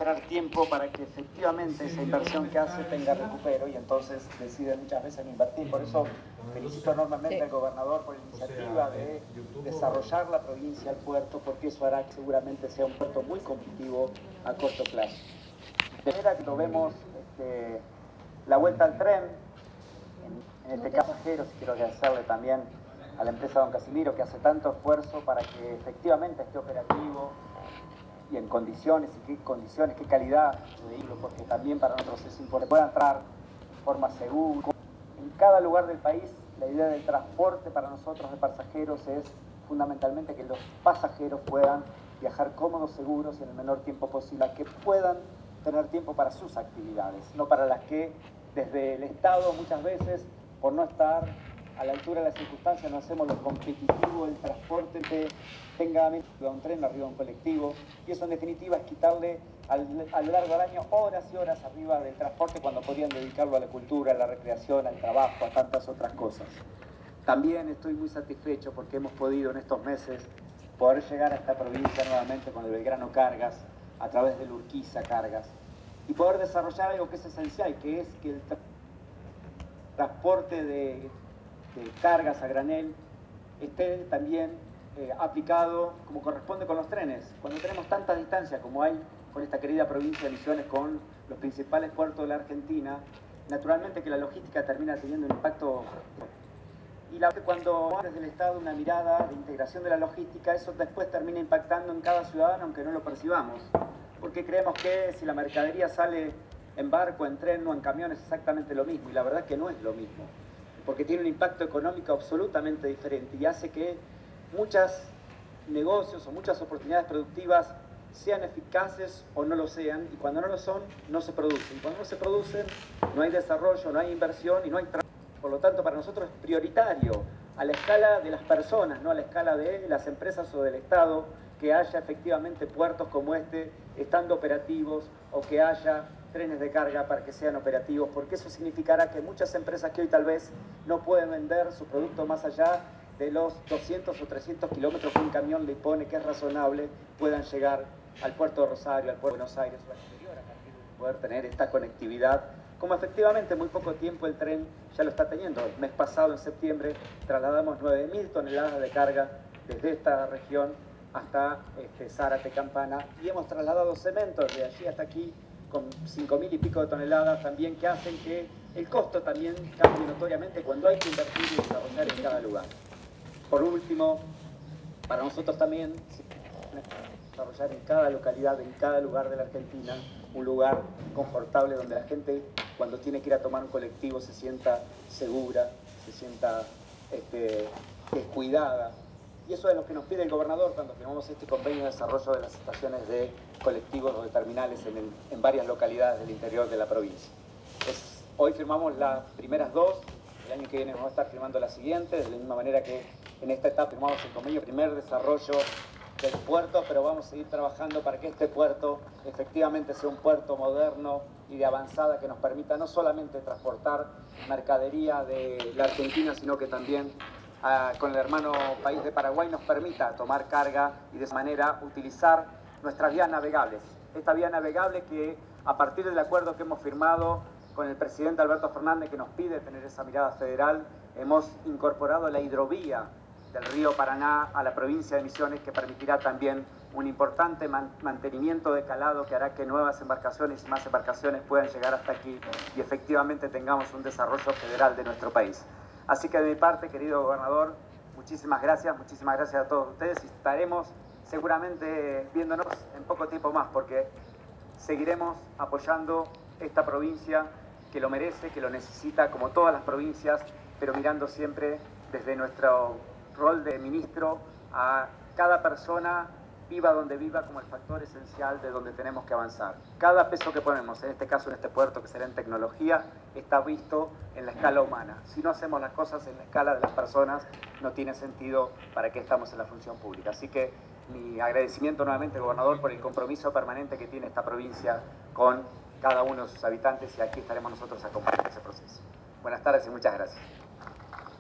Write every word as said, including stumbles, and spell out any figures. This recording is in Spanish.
esperar tiempo para que efectivamente esa inversión que hace tenga recupero y entonces decide muchas veces no invertir. Por eso felicito enormemente Sí. al gobernador por la iniciativa de desarrollar la provincia, el puerto, porque eso hará que seguramente sea un puerto muy competitivo a corto plazo. De manera que lo vemos este, la vuelta al tren, en, en este caso pasajeros, y quiero agradecerle también a la empresa Don Casimiro que hace tanto esfuerzo para que efectivamente esté operativo y en condiciones, y qué condiciones, qué calidad de vehículo, porque también para nosotros es importante que puedan entrar de forma segura. En cada lugar del país, la idea del transporte para nosotros de pasajeros es fundamentalmente que los pasajeros puedan viajar cómodos, seguros y en el menor tiempo posible, que puedan tener tiempo para sus actividades, no para las que desde el Estado muchas veces, por no estar a la altura de las circunstancias, no hacemos lo competitivo el transporte que tenga arriba un tren, arriba un colectivo, y eso en definitiva es quitarle al, a lo largo del año horas y horas arriba del transporte cuando podrían dedicarlo a la cultura, a la recreación, al trabajo, a tantas otras cosas. También estoy muy satisfecho porque hemos podido en estos meses poder llegar a esta provincia nuevamente con el Belgrano Cargas, a través del Urquiza Cargas, y poder desarrollar algo que es esencial, que es que el tra transporte de, de cargas a granel esté también eh, aplicado como corresponde con los trenes. Cuando tenemos tanta distancia como hay con esta querida provincia de Misiones, con los principales puertos de la Argentina, naturalmente que la logística termina teniendo un impacto. Y la, cuando desde el Estado una mirada de integración de la logística, eso después termina impactando en cada ciudadano, aunque no lo percibamos. Porque creemos que si la mercadería sale en barco, en tren o en camión es exactamente lo mismo, y la verdad que no es lo mismo. Porque tiene un impacto económico absolutamente diferente y hace que muchos negocios o muchas oportunidades productivas sean eficaces o no lo sean, y cuando no lo son, no se producen. Y cuando no se producen, no hay desarrollo, no hay inversión y no hay trabajo. Por lo tanto, para nosotros es prioritario, a la escala de las personas, no a la escala de las empresas o del Estado, que haya efectivamente puertos como este estando operativos, o que haya trenes de carga para que sean operativos, porque eso significará que muchas empresas que hoy tal vez no pueden vender su producto más allá de los doscientos o trescientos kilómetros que un camión le pone, que es razonable, puedan llegar al puerto de Rosario, al puerto de Buenos Aires o al exterior, a partir de poder tener esta conectividad, como efectivamente en muy poco tiempo el tren ya lo está teniendo. El mes pasado, en septiembre, trasladamos nueve mil toneladas de carga desde esta región hasta este, Zárate, Campana, y hemos trasladado cemento de allí hasta aquí con cinco mil y pico de toneladas también, que hacen que el costo también cambie notoriamente cuando hay que invertir y desarrollar en cada lugar. Por último, para nosotros también desarrollar en cada localidad, en cada lugar de la Argentina, un lugar confortable donde la gente, cuando tiene que ir a tomar un colectivo, se sienta segura, se sienta este, descuidada. Y eso es lo que nos pide el gobernador cuando firmamos este convenio de desarrollo de las estaciones de colectivos o de terminales en, el, en varias localidades del interior de la provincia. Es, hoy firmamos las primeras dos, el año que viene vamos a estar firmando las siguientes, de la misma manera que en esta etapa firmamos el convenio primer desarrollo del puerto, pero vamos a seguir trabajando para que este puerto efectivamente sea un puerto moderno y de avanzada que nos permita no solamente transportar mercadería de la Argentina, sino que también uh, con el hermano país de Paraguay nos permita tomar carga y de esa manera utilizar nuestras vías navegables. Esta vía navegable que a partir del acuerdo que hemos firmado con el presidente Alberto Fernández, que nos pide tener esa mirada federal, hemos incorporado la hidrovía del río Paraná a la provincia de Misiones, que permitirá también un importante man mantenimiento de calado que hará que nuevas embarcaciones y más embarcaciones puedan llegar hasta aquí y efectivamente tengamos un desarrollo federal de nuestro país. Así que de mi parte, querido gobernador, muchísimas gracias, muchísimas gracias a todos ustedes y estaremos seguramente viéndonos en poco tiempo más, porque seguiremos apoyando esta provincia que lo merece, que lo necesita, como todas las provincias, pero mirando siempre desde nuestro rol de ministro a cada persona, viva donde viva, como el factor esencial de donde tenemos que avanzar. Cada peso que ponemos, en este caso en este puerto que será en tecnología, está visto en la escala humana. Si no hacemos las cosas en la escala de las personas, no tiene sentido para qué estamos en la función pública. Así que mi agradecimiento nuevamente, gobernador, por el compromiso permanente que tiene esta provincia con cada uno de sus habitantes, y aquí estaremos nosotros acompañando ese proceso. Buenas tardes y muchas gracias.